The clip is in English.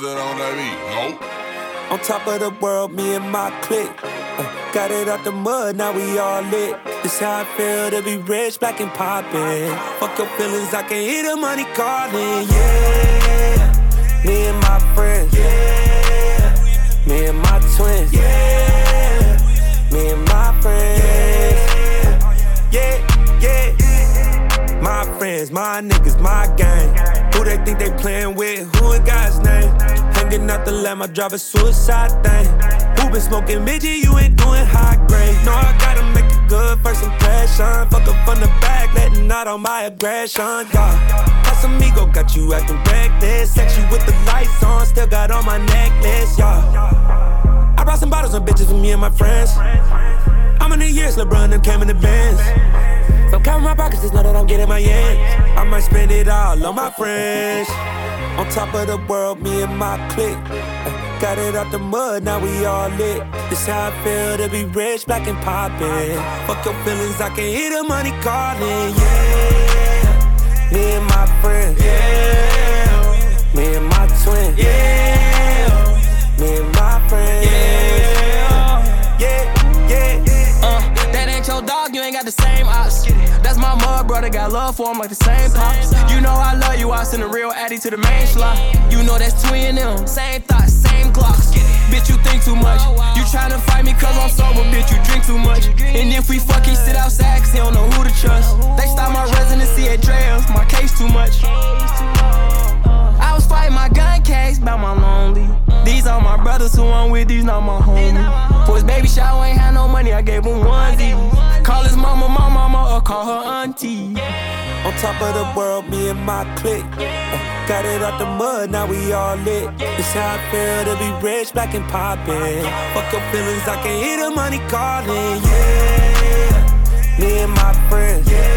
Was it on that beat? Nope. On top of the world, me and my clique. Got it out the mud, now we all lit. This how I feel to be rich, black and poppin'. Fuck your feelings, I can hear the money calling. Yeah, me and my friends. Yeah, me and my twins. Yeah, me and my friends. Yeah, yeah. My friends, my niggas, my gang. Who they think they playin' with? Who in God's name? Hanging out the lamb, I drive a suicide thing. Who been smoking midget? You ain't doing high grade. No, I gotta make a good first impression. Fuck up from the back, letting out all my aggression. Yeah, Casamigo got you acting reckless. Sex you with the lights on, still got on my necklace. Yeah, I brought some bottles and bitches for me and my friends. How many years LeBron them came in the Benz? So count my pockets, just know that I'm getting my ends. I might spend it all on my friends. On top of the world, me and my clique. Got it out the mud, now we all lit. This how I feel to be rich, black and poppin'. Fuck your feelings, I can hear the money calling. Yeah, me and my friends. Yeah, me and my twin. Yeah, me and my friends. Yeah, yeah, yeah. That ain't your dog, you ain't got the same ops. That's my mud brother, got love for him like the same pops. You know I love you, I send a real addy to the main slot. You know that's twin them, same thoughts, same glocks. Bitch, you think too much. You tryna fight me cause I'm sober, bitch, you drink too much. And if we fucking sit outside cause he don't know who to trust. They stop my residency at Trails, my case too much. I was fighting my gun case about my lonely. These are my brothers who I'm with, these not my homies. For his baby shower ain't had no money, I gave him onesie. Call his mama my mama or call her auntie. On top of the world, me and my clique. Got it out the mud, now we all lit. This how I feel to be rich, black and poppin'. Fuck your feelings, I can hear the money calling. Yeah, me and my friends.